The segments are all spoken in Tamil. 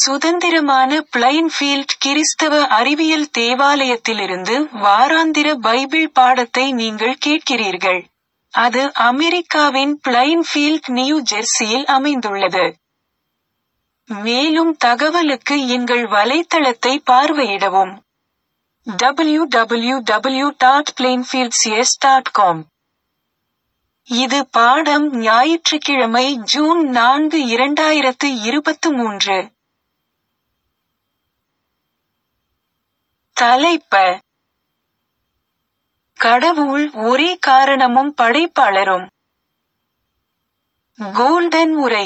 சுதந்திரமான பிளைன்ஃபீல்ட் கிறிஸ்தவ அறிவியல் தேவாலயத்திலிருந்து வாராந்திர பைபிள் பாடத்தை நீங்கள் கேட்கிறீர்கள். அது அமெரிக்காவின் பிளைன்ஃபீல்ட், நியூ ஜெர்சியில் அமைந்துள்ளது. மேலும் தகவலுக்கு எங்கள் வலைத்தளத்தை பார்வையிடவும். www.plainfieldcs.com. இது பாடம் ஞாயிற்றுக்கிழமை ஜூன் 4, 2023. தலைப்ப: கடவுள் ஒரே காரணமும் படைப்பாளரும். கோல்டன் உரை.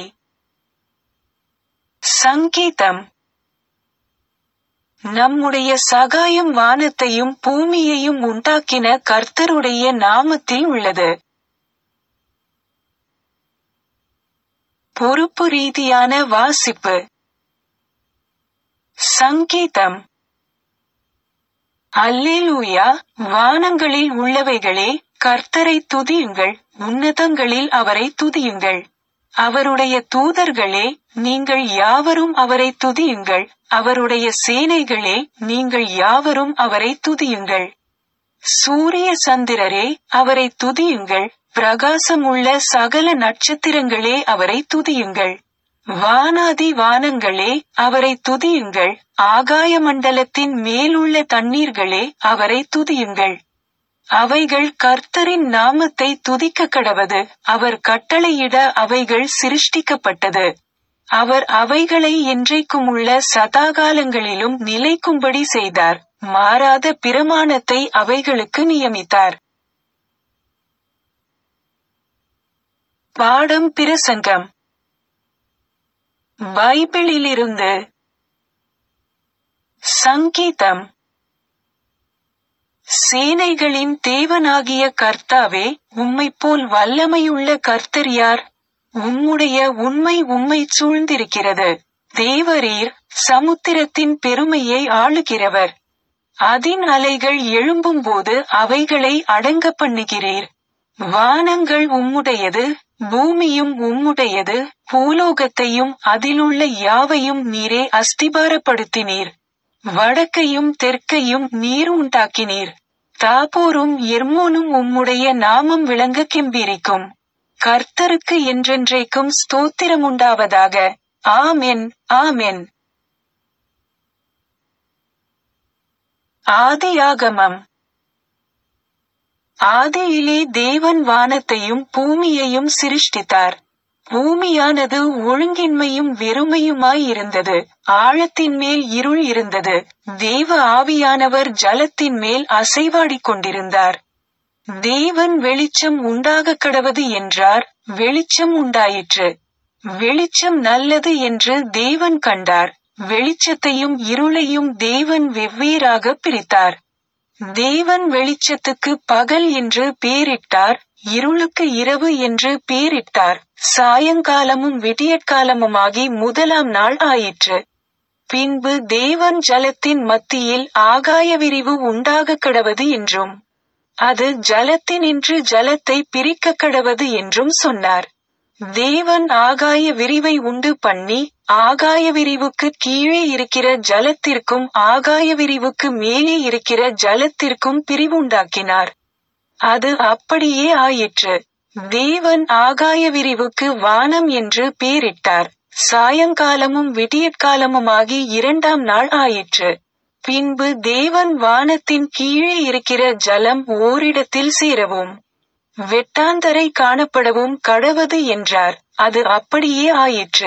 சங்கீதம்: நம்முடைய சகாயம் வானத்தையும் பூமியையும் உண்டாக்கின கர்த்தருடைய நாமத்தில் உள்ளது. பொறுப்பு ரீதியான வாசிப்பு. சங்கீதம்: அல்லேலூயா, வானங்களில் உள்ளவைகளே, கர்த்தரை துதியுங்கள், உன்னதங்களில் அவரை துதியுங்கள். அவருடைய தூதர்களே, நீங்கள் யாவரும் அவரை துதியுங்கள், அவருடைய சேனைகளே, நீங்கள் யாவரும் அவரை துதியுங்கள். சூரிய சந்திரரே, அவரை துதியுங்கள், பிரகாசமுள்ள சகல நட்சத்திரங்களே, அவரை துதியுங்கள். வானாதி வானங்களே, அவரை துதியுங்கள், ஆகாய மண்டலத்தின் மேலுள்ள தண்ணீர்களே, அவரை துதியுங்கள். அவைகள் கர்த்தரின் நாமத்தை துதிக்கக்கடவது, அவர் கட்டளையிட அவைகள் சிருஷ்டிக்கப்பட்டது. அவர் அவைகளை என்றைக்குமுள்ள சதாகாலங்களிலும் நிலைக்கும்படி செய்தார், மாறாத பிரமாணத்தை அவைகளுக்கு நியமித்தார். பாடம் பிரசங்கம். பைபிளிலிருந்து. சங்கீதம்: சேனைகளின் தேவனாகிய கர்த்தாவே, உம்மைப்போல் வல்லமையுள்ள கர்த்தர் யார்? உம்முடைய உண்மை உம்மைச் சூழ்ந்திருக்கிறது. தேவரீர் சமுத்திரத்தின் பெருமையை ஆளுகிறவர். அதின் அலைகள் எழும்பும்போது அவைகளை அடங்க பண்ணுகிறீர். வானங்கள் உம்முடையது, பூமியும் உம்முடையது, பூலோகத்தையும் அதிலுள்ள யாவையும் நீரே அஸ்திபாரப்படுத்தினீர். வடக்கையும் தெற்கையும் நீர் உண்டாக்கினீர். தாபோரும் எர்மோனும் உம்முடைய நாமம் விளங்க கெம்பீரிக்கும். கர்த்தருக்கு என்றென்றைக்கும் ஸ்தோத்திரமுண்டாவதாக. ஆமென், ஆமென். ஆதியாகமம். ஆதியிலே தேவன் வானத்தையும் பூமியையும் சிருஷ்டித்தார். பூமியானது ஒழுங்கின்மையும் வெறுமையுமாயிருந்தது. ஆழத்தின் மேல் இருள் இருந்தது. தேவ ஆவியானவர் ஜலத்தின் மேல் அசைவாடிக் கொண்டிருந்தார். தேவன் வெளிச்சம் உண்டாகக்கடவது என்றார். வெளிச்சம் உண்டாயிற்று. வெளிச்சம் நல்லது என்று தேவன் கண்டார். வெளிச்சத்தையும் இருளையும் தேவன் வெவ்வேறாக பிரித்தார். தேவன் வெளிச்சத்துக்கு பகல் என்று பேரிட்டார், இருளுக்கு இரவு என்று பேரிட்டார். சாயங்காலமும் விடியற்காலமுமாகி முதலாம் நாள் ஆயிற்று. பின்பு தேவன் ஜலத்தின் மத்தியில் ஆகாய விரிவு உண்டாகக்கடவது என்றும், அது ஜலத்தினின்று ஜலத்தை பிரிக்கக்கடவது என்றும் சொன்னார். தேவன் ஆகாய விரிவை உண்டு பண்ணி, ஆகாய விரிவுக்கு கீழே இருக்கிற ஜலத்திற்கும் ஆகாய விரிவுக்கு மேலே இருக்கிற ஜலத்திற்கும் பிரிவுண்டாக்கினார். அது அப்படியே ஆயிற்று. தேவன் ஆகாய விரிவுக்கு வானம் என்று பேரிட்டார். சாயங்காலமும் விடியற்காலமுமாகி இரண்டாம் நாள் ஆயிற்று. பின்பு தேவன் வானத்தின் கீழே இருக்கிற ஜலம் ஓரிடத்தில் சேரவும், வெட்டாந்தரை காணப்படவும் கடவது என்றார். அது அப்படியே ஆயிற்று.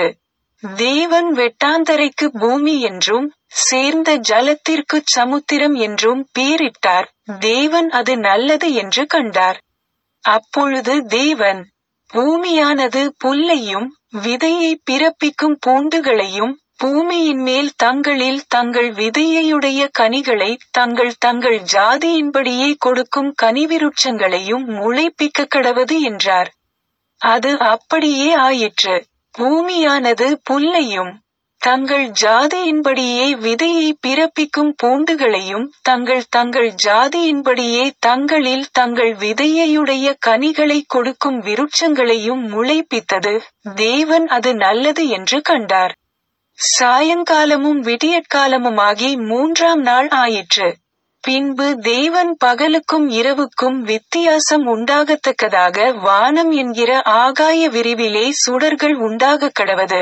தேவன் வெட்டாந்தரைக்கு பூமி என்றும், சேர்ந்த ஜலத்திற்குச் சமுத்திரம் என்றும் பேரிட்டார். தேவன் அது நல்லது என்று கண்டார். அப்பொழுது தேவன், பூமியானது புல்லையும் விதையை பிறப்பிக்கும் பூண்டுகளையும், பூமியின் மேல் தங்களில் தங்கள் விதையையுடைய கனிகளை தங்கள் தங்கள் ஜாதியின்படியே கொடுக்கும் கனிவிருட்சங்களையும் முளைப்பிக்கக்கடவது என்றார். அது அப்படியே ஆயிற்று. பூமியானது புல்லையும் தங்கள் ஜாதியின்படியே விதையை பிறப்பிக்கும் பூண்டுகளையும் தங்கள் தங்கள் ஜாதியின்படியே தங்களில் தங்கள் விதையையுடைய கனிகளை கொடுக்கும் விருட்சங்களையும் முளைப்பித்தது. தேவன் அது நல்லது என்று கண்டார். சாயங்காலமும் விடியற்காலமுமாகி 3ஆம் நாள் ஆயிற்று. பின்பு தேவன் பகலுக்கும் இரவுக்கும் வித்தியாசம் உண்டாகத்தக்கதாக வானம் என்கிற ஆகாய விரிவிலே சுடர்கள் உண்டாகக் கடவது.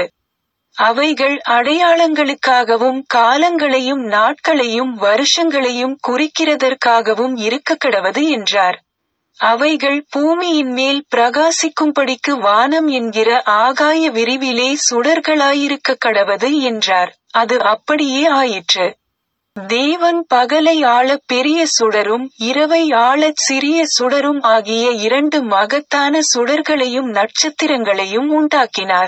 அவைகள் அடையாளங்களுக்காகவும் காலங்களையும் நாட்களையும் வருஷங்களையும் குறிக்கிறதற்காகவும் இருக்கக்கடவது என்றார். அவைகள் பூமியின் மேல் பிரகாசிக்கும்படிக்கு வானம் என்கிற ஆகாய விரிவிலே சுடர்களாயிருக்க கடவது என்றார். அது அப்படியே ஆயிற்று. தேவன் பகலை ஆளப் பெரிய சுடரும் இரவை ஆளச் சிறிய சுடரும் ஆகிய 2 மகத்தான சுடர்களையும் நட்சத்திரங்களையும் உண்டாக்கினார்.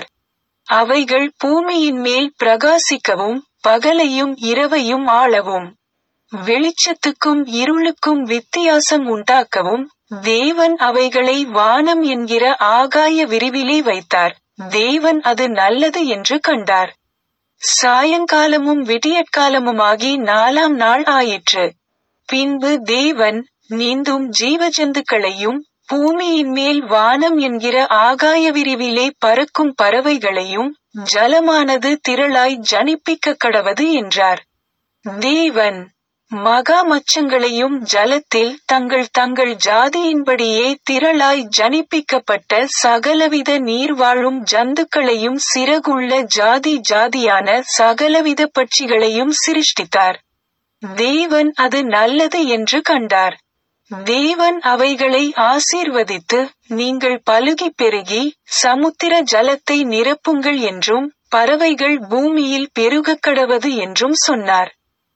அவைகள் பூமியின் மேல் பிரகாசிக்கவும் பகலையும் இரவையும் ஆளவும் வெளிச்சத்துக்கும் இருளுக்கும் வித்தியாசம் உண்டாக்கவும் தேவன் அவைகளை வானம் என்கிற ஆகாய விரிவிலே வைத்தார். தேவன் அது நல்லது என்று கண்டார். சாயங்காலமும் விடியற்காலமுமாகி 4ஆம் நாள் ஆயிற்று. பின்பு தேவன் நீந்தும் ஜீவஜந்துக்களையும் பூமியின் மேல் வானம் என்கிற ஆகாய விரிவிலே பறக்கும் பறவைகளையும் ஜலமானது திரளாய் ஜனிப்பிக்க கடவது என்றார். தேவன் மகா மச்சங்களையும் ஜலத்தில் தங்கள் ஜாதியின்படியே திரளாய் ஜனிப்பிக்கப்பட்ட சகலவித நீர்வாழும் ஜந்துக்களையும் சிறகுள்ள ஜாதியான சகலவித பட்சிகளையும் சிருஷ்டித்தார். தேவன் அது நல்லது என்று கண்டார். தேவன் அவைகளை ஆசீர்வதித்து, நீங்கள் பலுகிப் பெருகி சமுத்திர ஜலத்தை நிரப்புங்கள் என்றும் பறவைகள் பூமியில் பெருகக் கடவது என்றும் சொன்னார்.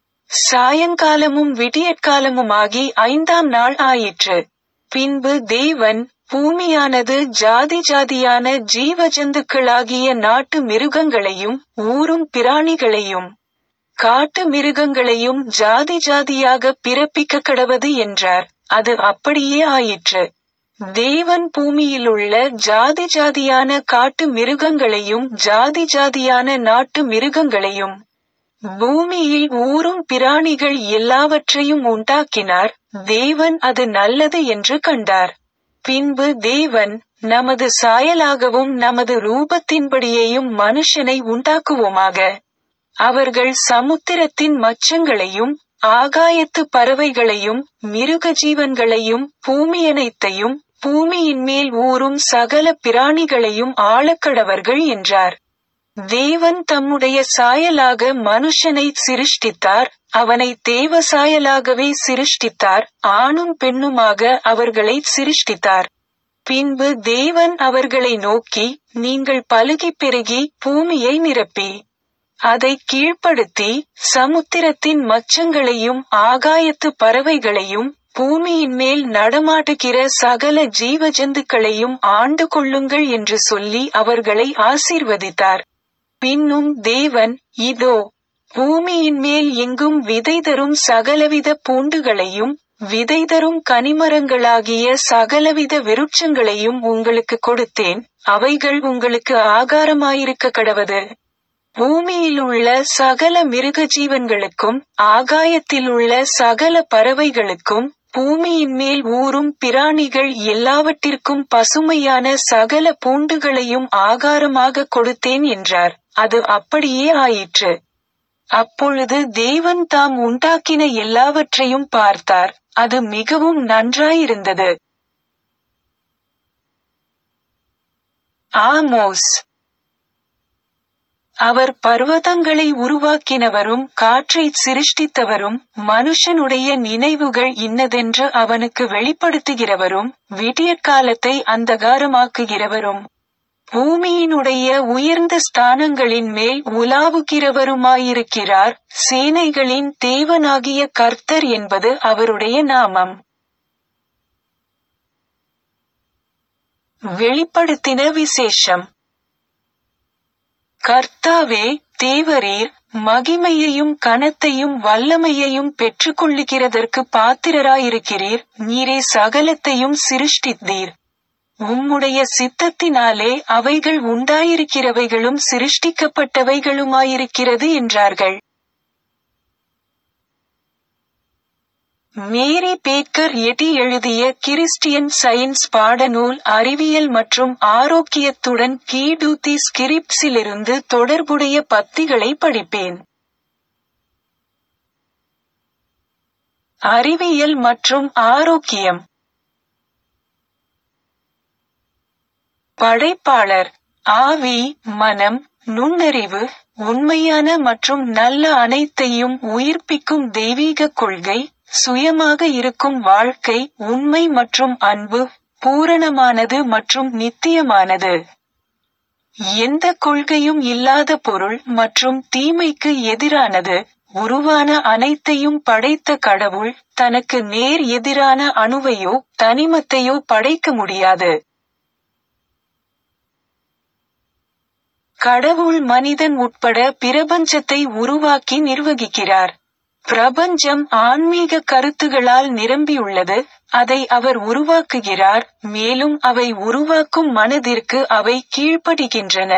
சாயங்காலமும் விடியற்காலமுமாகி 5ஆம் நாள் ஆயிற்று. பின்பு தேவன் பூமியானது ஜாதியான ஜீவஜந்துக்களாகிய நாட்டு மிருகங்களையும் ஊரும் பிராணிகளையும் காட்டு மிருகங்களையும் ஜாதியாக பிறப்பிக்க கடவது என்றார். அது அப்படியே ஆயிற்று. தேவன் பூமியிலுள்ள ஜாதியான காட்டு மிருகங்களையும் ஜாதியான நாட்டு மிருகங்களையும் பூமியில் ஊரும் பிராணிகள் எல்லாவற்றையும் உண்டாக்கினார். தேவன் அது நல்லது என்று கண்டார். பின்பு தேவன் நமது சாயலாகவும் நமது ரூபத்தின்படியேயும் மனுஷனை உண்டாக்குவோமாக. அவர்கள் சமுத்திரத்தின் மச்சங்களையும் ஆகாயத்து பறவைகளையும் மிருக ஜீவன்களையும் பூமியனைத்தையும் பூமியின் மேல் ஊரும் சகல பிராணிகளையும் ஆளக்கடவர்கள் என்றார். தேவன் தம்முடைய சாயலாக மனுஷனை சிருஷ்டித்தார். அவனை தேவ சாயலாகவே சிருஷ்டித்தார். ஆணும் பெண்ணுமாக அவர்களை சிருஷ்டித்தார். பின்பு தேவன் அவர்களை நோக்கி, நீங்கள் பலுகிப் பெருகி பூமியை நிரப்பி அதை கீழ்ப்படுத்தி சமுத்திரத்தின் மச்சங்களையும் ஆகாயத்து பறவைகளையும் பூமியின் மேல் நடமாடுகிற சகல ஜீவஜந்துக்களையும் ஆண்டு கொள்ளுங்கள் என்று சொல்லி அவர்களை ஆசீர்வதித்தார். பின்னும் தேவன், இதோ பூமியின் மேல் எங்கும் விதை தரும் சகலவித பூண்டுகளையும் விதை தரும் கனிமரங்களாகிய சகலவித விருட்சங்களையும் உங்களுக்கு கொடுத்தேன். அவைகள் உங்களுக்கு ஆகாரமாயிருக்க கடவது. பூமியிலுள்ள சகல மிருக ஜீவன்களுக்கும் ஆகாயத்திலுள்ள சகல பறவைகளுக்கும் பூமியின் மேல் ஊரும் பிராணிகள் எல்லாவற்றிற்கும் பசுமையான சகல பூண்டுகளையும் ஆகாரமாக கொடுத்தேன் என்றார். அது அப்படியே ஆயிற்று. அப்பொழுது தேவன் தாம் உண்டாக்கின எல்லாவற்றையும் பார்த்தார். அது மிகவும் நன்றாயிருந்தது. ஆமோஸ். அவர் பர்வதங்களை உருவாக்கினவரும் காற்றைச் சிருஷ்டித்தவரும் மனுஷனுடைய நினைவுகள் இன்னதென்று அவனுக்கு வெளிப்படுத்துகிறவரும் விடியற்காலத்தை அந்தகாரமாக்குகிறவரும் பூமியினுடைய உயர்ந்த ஸ்தானங்களின் மேல் உலாவுகிறவருமாயிருக்கிறார். சேனைகளின் தேவனாகிய கர்த்தர் என்பது அவருடைய நாமம். வெளிப்படுத்தின விசேஷம். கர்த்தாவே, தேவரீர் மகிமையையும் கனத்தையும் வல்லமையையும் பெற்றுக்கொள்ளுகிறதற்கு பாத்திரராயிருக்கிறீர். நீரே சகலத்தையும் சிருஷ்டித்தீர். உம்முடைய சித்தத்தினாலே அவைகள் உண்டாயிருக்கிறவைகளும் சிருஷ்டிக்கப்பட்டவைகளுமாயிருக்கிறது என்றார்கள். மேரி பேக்கர் எட்டி எழுதிய கிறிஸ்டியன் சயின்ஸ் பாடநூல் அறிவியல் மற்றும் ஆரோக்கியத்துடன் கீடூத்தி ஸ்கிரிப்ட்ஸிலிருந்து தொடர்புடைய பத்திகளை படிப்பேன். அறிவியல் மற்றும் ஆரோக்கியம். படைப்பாளர். ஆவி, மனம், நுண்ணறிவு, உண்மையான மற்றும் நல்ல அனைத்தையும் உயிர்ப்பிக்கும் தெய்வீக கொள்கை, சுயமாக இருக்கும் வாழ்க்கை, உண்மை மற்றும் அன்பு, பூரணமானது மற்றும் நித்தியமானது. எந்த கொள்கையும் இல்லாத பொருள் மற்றும் தீமைக்கு எதிரானது. உருவான அனைத்தையும் படைத்த கடவுள் தனக்கு நேர் எதிரான அணுவையோ தனிமத்தையோ படைக்க முடியாது. கடவுள் மனிதன் உட்பட பிரபஞ்சத்தை உருவாக்கி நிர்வகிக்கிறார். பிரபஞ்சம் ஆன்மீக கருத்துகளால் நிரம்பியுள்ளது, அதை அவர் உருவாக்குகிறார், மேலும் அவை உருவாக்கும் மனதிற்கு அவை கீழ்ப்படிகின்றன.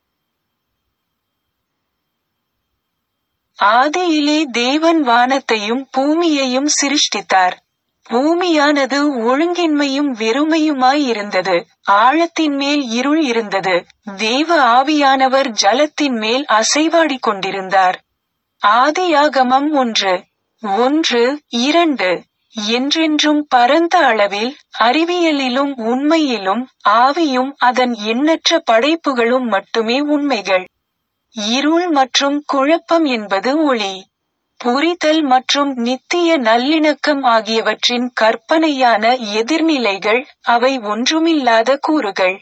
ஆதியிலே தேவன் வானத்தையும் பூமியையும் சிருஷ்டித்தார். பூமியானது ஒழுங்கின்மையும் வெறுமையுமாய் இருந்தது. ஆழத்தின் மேல் இருள் இருந்தது. தேவ ஆவியானவர் ஜலத்தின் மேல் அசைவாடிக் கொண்டிருந்தார். ஆதியாகமம் 1:1-2 என்றென்றும் பரந்த அளவில், அறிவியலிலும் உண்மையிலும், ஆவியும் அதன் எண்ணற்ற படைப்புகளும் மட்டுமே உண்மைகள். இருள் மற்றும் குழப்பம் என்பது ஒளி. புரிதல் மற்றும் நித்திய நல்லிணக்கம் ஆகியவற்றின் கற்பனையான எதிர்நிலைகள், அவை ஒன்றுமில்லாத கூறுகள்.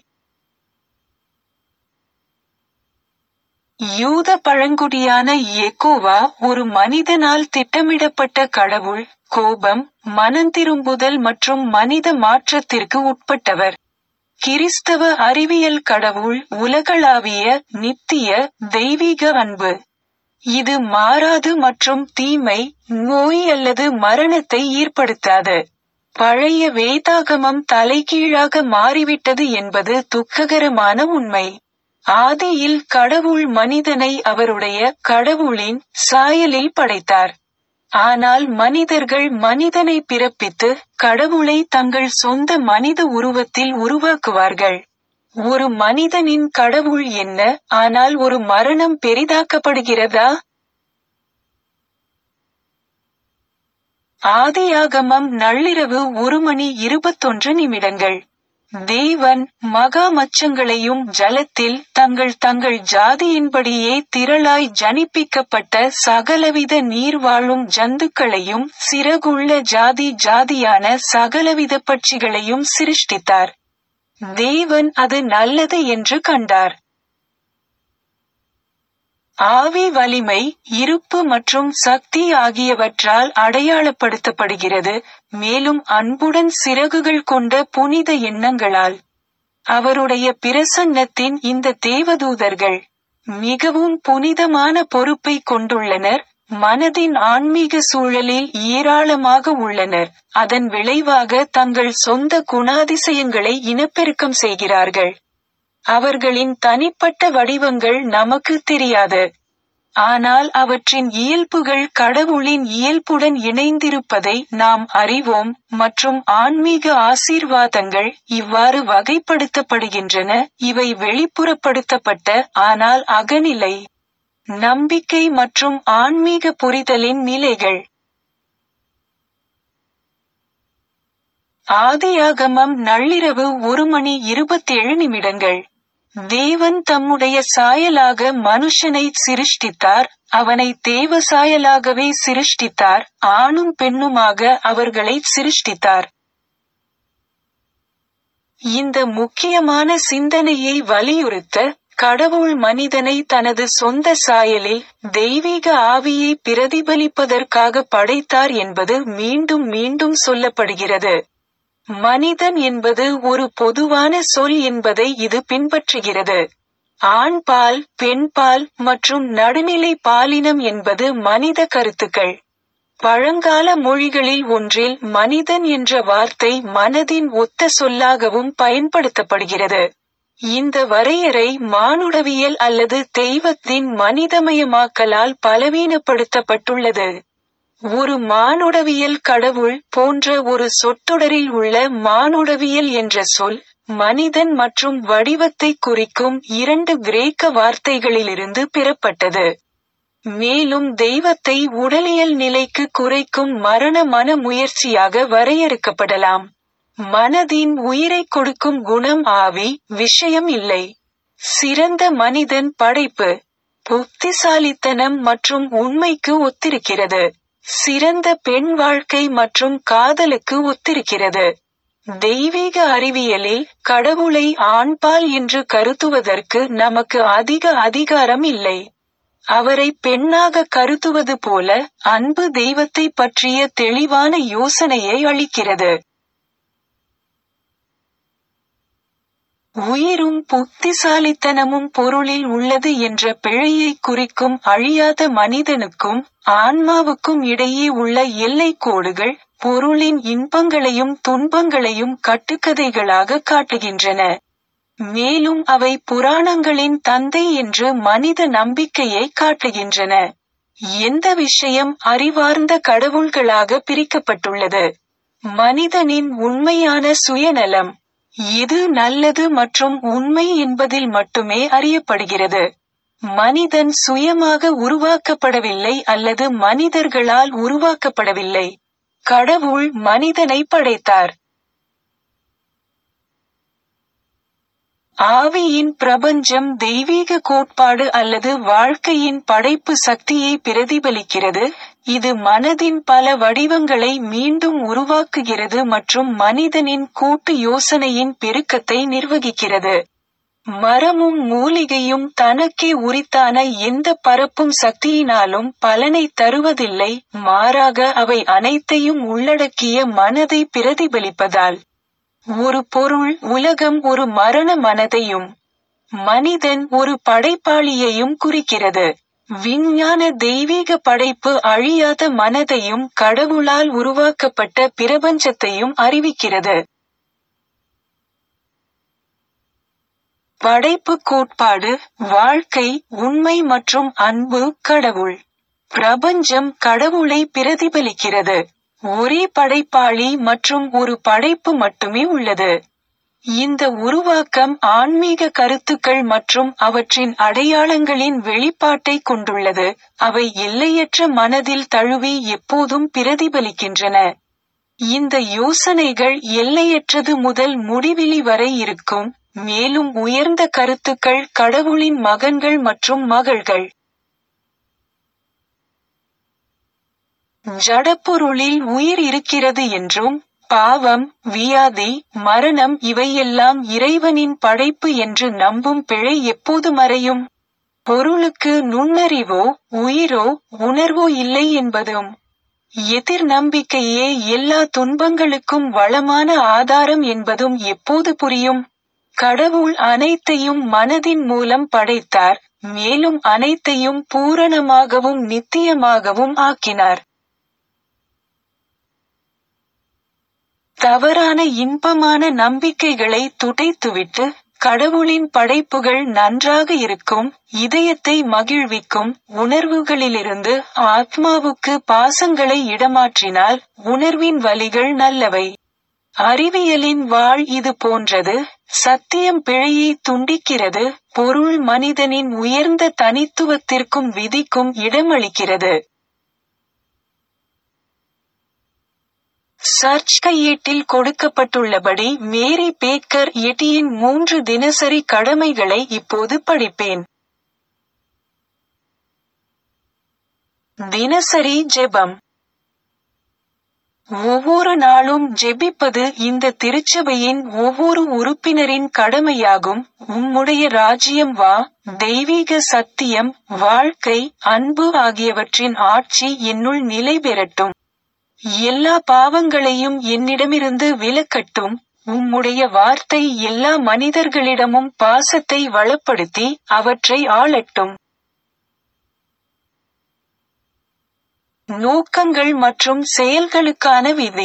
யூத பழங்குடியான யெகோவா ஒரு மனிதனால் திட்டமிடப்பட்ட கடவுள், கோபம், மனந்திரும்புதல் மற்றும் மனித மாற்றத்திற்கு உட்பட்டவர். கிறிஸ்தவ அறிவியல் கடவுள் உலகளாவிய, நித்திய, தெய்வீக அன்பு. இது மாறாது மற்றும் தீமை, நோய் அல்லது மரணத்தை ஏற்படுத்தாது. பழைய வேதாகமம் தலைகீழாக மாறிவிட்டது என்பது துக்ககரமான உண்மை. ஆதியில் கடவுள் மனிதனை அவருடைய கடவுளின் சாயலில் படைத்தார். ஆனால் மனிதர்கள் மனிதனை பிறப்பித்து, கடவுளை தங்கள் சொந்த மனித உருவத்தில் உருவாக்குவார்கள். ஒரு மனிதனின் கடவுள் என்ன, ஆனால் ஒரு மரணம் பெரிதாக்கப்படுகிறதா? ஆதியாகமம் நள்ளிரவு 1:21. தேவன் மகா மச்சங்களையும் ஜலத்தில் தங்கள் ஜாதியின்படியே திரளாய் ஜனிப்பிக்கப்பட்ட சகலவித நீர் வாழும் ஜந்துக்களையும் சிறகுள்ள ஜாதியான சகலவித பட்சிகளையும் சிருஷ்டித்தார். தேவன் அது நல்லது என்று கண்டார். ஆவி வலிமை, இருப்பு மற்றும் சக்தி ஆகியவற்றால் அடையாளப்படுத்தப்படுகிறது, மேலும் அன்புடன் சிறகுகள் கொண்ட புனித எண்ணங்களால். அவருடைய பிரசன்னத்தின் இந்த தேவதூதர்கள் மிகவும் புனிதமான பொறுப்பை கொண்டுள்ளனர், மனதின் ஆன்மீக சூழலில் ஏராளமாக உள்ளனர், அதன் விளைவாக தங்கள் சொந்த குணாதிசயங்களை இனப்பெருக்கம் செய்கிறார்கள். அவர்களின் தனிப்பட்ட வடிவங்கள் நமக்கு தெரியாது. ஆனால் அவற்றின் இயல்புகள் கடவுளின் இயல்புடன் இணைந்திருப்பதை நாம் அறிவோம், மற்றும் ஆன்மீக ஆசீர்வாதங்கள் இவ்வாறு வகைப்படுத்தப்படுகின்றன. இவை வெளிப்புறப்படுத்தப்பட்ட, ஆனால் அகநிலை நம்பிக்கை மற்றும் ஆன்மீக புரிதலின் நிலைகள். ஆதியாகமம் நள்ளிரவு 1:27. தேவன் தம்முடைய சாயலாக மனுஷனை சிருஷ்டித்தார், அவனை தேவ சாயலாகவே சிருஷ்டித்தார், ஆணும் பெண்ணுமாக அவர்களை சிருஷ்டித்தார். இந்த முக்கியமான சிந்தனையை வலியுறுத்த, கடவுள் மனிதனை தனது சொந்த சாயலில் தெய்வீக ஆவியை பிரதிபலிப்பதற்காக படைத்தார் என்பது மீண்டும் மீண்டும் சொல்லப்படுகிறது. மனிதன் என்பது ஒரு பொதுவான சொல் என்பதை இது பின்பற்றுகிறது. ஆண் பால், பெண் பால் மற்றும் நடுநிலை பாலினம் என்பது மனித கருத்துக்கள். பழங்கால மொழிகளில் ஒன்றில் மனிதன் என்ற வார்த்தை மனதின் ஒத்த சொல்லாகவும் பயன்படுத்தப்படுகிறது. இந்த வரையறை மானுடவியல் அல்லது தெய்வத்தின் மனிதமயமாக்கலால் பலவீனப்படுத்தப்பட்டுள்ளது. ஒரு மானுடவியல் கடவுள் போன்ற ஒரு சொற்றொடரில் உள்ள மானுடவியல் என்ற சொல், மனிதன் மற்றும் வடிவத்தை குறிக்கும் 2 கிரேக்க வார்த்தைகளிலிருந்து பெறப்பட்டது. மேலும் தெய்வத்தை உடலியல் நிலைக்கு குறைக்கும் மரண மன முயற்சியாக வரையறுக்கப்படலாம். மனதின் உயிரைக் கொடுக்கும் குணம் ஆவி, விஷயம் இல்லை. சிறந்த மனிதன் படைப்பு, புத்திசாலித்தனம் மற்றும் உண்மைக்கு ஒத்திருக்கிறது. சிறந்த பெண் வாழ்க்கை மற்றும் காதலுக்கு ஒத்திருக்கிறது. தெய்வீக அறிவியலில் கடவுளை ஆண்பால் என்று கருதுவதற்கு நமக்கு அதிக அதிகாரம் இல்லை. அவரை பெண்ணாக கருதுவது போல அன்பு தெய்வத்தை பற்றிய தெளிவான யோசனையை அளிக்கிறது. உயிரும் புத்திசாலித்தனமும் பொருளில் உள்ளது என்ற பிழையை குறிக்கும் அழியாத மனிதனுக்கும் ஆன்மாவுக்கும் இடையே உள்ள எல்லைக் கோடுகள், பொருளின் இன்பங்களையும் துன்பங்களையும் கட்டுக்கதைகளாக காட்டுகின்றன. மேலும் அவை புராணங்களின் தந்தை என்று மனித நம்பிக்கையை காட்டுகின்றன. எந்த விஷயம் அறிவார்ந்த கடவுள்களாக பிரிக்கப்பட்டுள்ளது. மனிதனின் உண்மையான சுயநலம், எது நல்லது மற்றும் உண்மை என்பதில் மட்டுமே அறியப்படுகிறது. மனிதன் சுயமாக உருவாக்கப்படவில்லை அல்லது மனிதர்களால் உருவாக்கப்படவில்லை. கடவுள் மனிதனை படைத்தார். ஆவியின் பிரபஞ்சம் தெய்வீக கோட்பாடு அல்லது வாழ்க்கையின் படைப்பு சக்தியை பிரதிபலிக்கிறது. இது மனதின் பல வடிவங்களை மீண்டும் உருவாக்குகிறது மற்றும் மனிதனின் கூட்டு யோசனையின் பெருக்கத்தை நிர்வகிக்கிறது. மரமும் மூலிகையும் தனக்கே உரித்தான எந்த பரப்பும் சக்தியினாலும் பலனை தருவதில்லை, மாறாக அவை அனைத்தையும் உள்ளடக்கிய மனதை பிரதிபலிப்பதால். ஒரு பொருள், உலகம் ஒரு மரண மனதையும் மனிதன் ஒரு படைப்பாளியையும் குறிக்கிறது. விஞ்ஞான தெய்வீக படைப்பு அழியாத மனதையும் கடவுளால் உருவாக்கப்பட்ட பிரபஞ்சத்தையும் அறிவிக்கிறது. படைப்பு கோட்பாடு, வாழ்க்கை, உண்மை மற்றும் அன்பு. கடவுள். பிரபஞ்சம் கடவுளை பிரதிபலிக்கிறது. ஒரே படைப்பாளி மற்றும் ஒரு படைப்பு மட்டுமே உள்ளது. இந்த உருவாக்கம் ஆன்மீக கருத்துக்கள் மற்றும் அவற்றின் அடையாளங்களின் வெளிப்பாட்டை கொண்டுள்ளது. அவை எல்லையற்ற மனதில் தழுவி எப்போதும் பிரதிபலிக்கின்றன. இந்த யோசனைகள் எல்லையற்றது முதல் முடிவிலி வரை இருக்கும். மேலும் உயர்ந்த கருத்துக்கள் கடவுளின் மகன்கள் மற்றும் மகள்கள். ஜடப்பொருளில் உயிர் இருக்கிறது என்றும், பாவம், வியாதி, மரணம் இவையெல்லாம் இறைவனின் படைப்பு என்று நம்பும் பிழை எப்போது மறையும்? பொருளுக்கு நுண்ணறிவோ உயிரோ உணர்வோ இல்லை என்பதும், எதிர் நம்பிக்கையே எல்லா துன்பங்களுக்கும் வளமான ஆதாரம் என்பதும் எப்போது புரியும்? கடவுள் அனைத்தையும் மனதின் மூலம் படைத்தார், மேலும் அனைத்தையும் பூரணமாகவும் நித்தியமாகவும் ஆக்கினார். தவறான இன்பமான நம்பிக்கைகளை துடைத்துவிட்டு, கடவுளின் படைப்புகள் நன்றாக இருக்கும், இதயத்தை மகிழ்விக்கும் உணர்வுகளிலிருந்து ஆத்மாவுக்கு பாசங்களை இடமாற்றினால் உணர்வின் வழிகள் நல்லவை. அறிவியலின் வாழ் இது போன்றது. சத்தியம் பிழையை துண்டிக்கிறது, பொருள் மனிதனின் உயர்ந்த தனித்துவத்திற்கும் விதிக்கும் இடமளிக்கிறது. சர்ச் கையேட்டில் கொடுக்கப்பட்டுள்ளபடி மேரி பேக்கர் எட்டியின் 3 தினசரி கடமைகளை இப்போது படிப்பேன். தினசரி ஜெபம். ஒவ்வொரு நாளும் ஜெபிப்பது இந்த திருச்சபையின் ஒவ்வொரு உறுப்பினரின் கடமையாகும். உம்முடைய ராஜ்யம் வா, தெய்வீக சத்தியம், வாழ்க்கை, அன்பு ஆகியவற்றின் ஆட்சி என்னுள் நிலை பெறட்டும். எல்லா பாவங்களையும் என்னிடமிருந்து விலக்கட்டும். உம்முடைய வார்த்தை எல்லா மனிதர்களிடமும் பாசத்தை வளப்படுத்தி அவற்றை ஆளட்டும். நோக்கங்கள் மற்றும் செயல்களுக்கான விதி.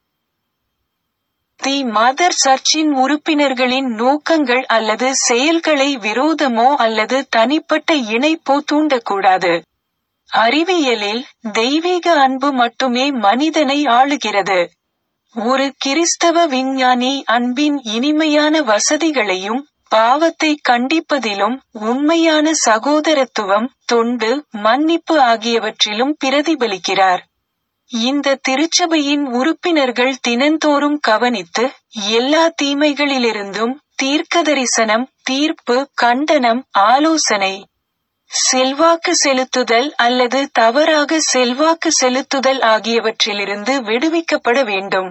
தி மதர் சர்ச்சின் உறுப்பினர்களின் நோக்கங்கள் அல்லது செயல்களை விரோதமோ அல்லது தனிப்பட்ட இணைப்போ தூண்டக்கூடாது. அறிவியலில் தெய்வீக அன்பு மட்டுமே மனிதனை ஆளுகிறது. ஒரு கிறிஸ்தவ விஞ்ஞானி அன்பின் இனிமையான வசதிகளையும் பாவத்தை கண்டிப்பதிலும் உண்மையான சகோதரத்துவம், தொண்டு, மன்னிப்பு ஆகியவற்றிலும் பிரதிபலிக்கிறார். இந்த திருச்சபையின் உறுப்பினர்கள் தினந்தோறும் கவனித்து, எல்லா தீமைகளிலிருந்தும் தீர்க்கதரிசனம், தீர்ப்பு, கண்டனம், ஆலோசனை, செல்வாக்கு செலுத்துதல் அல்லது தவறாக செல்வாக்கு செலுத்துதல் ஆகியவற்றிலிருந்து விடுவிக்கப்பட வேண்டும்.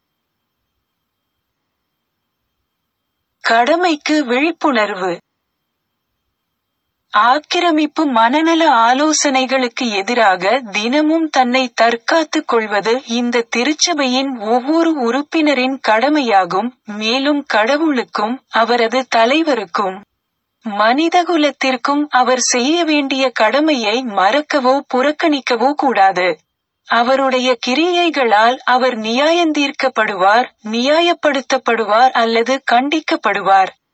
கடமைக்கு விழிப்புணர்வு. ஆக்கிரமிப்பு மனநல ஆலோசனைகளுக்கு எதிராக தினமும் தன்னை தற்காத்துக் கொள்வது இந்த திருச்சபையின் ஒவ்வொரு உறுப்பினரின் கடமையாகும். மேலும் கடவுளுக்கும் அவரது தலைவருக்கும் மனிதகுலத்திற்கும் அவர் செய்ய வேண்டிய கடமையை மறக்கவோ புறக்கணிக்கவோ கூடாது. அவருடைய கிரியைகளால் அவர் நியாயந்தீர்க்கப்படுவார், நியாயப்படுத்தப்படுவார் அல்லது கண்டிக்கப்படுவார்.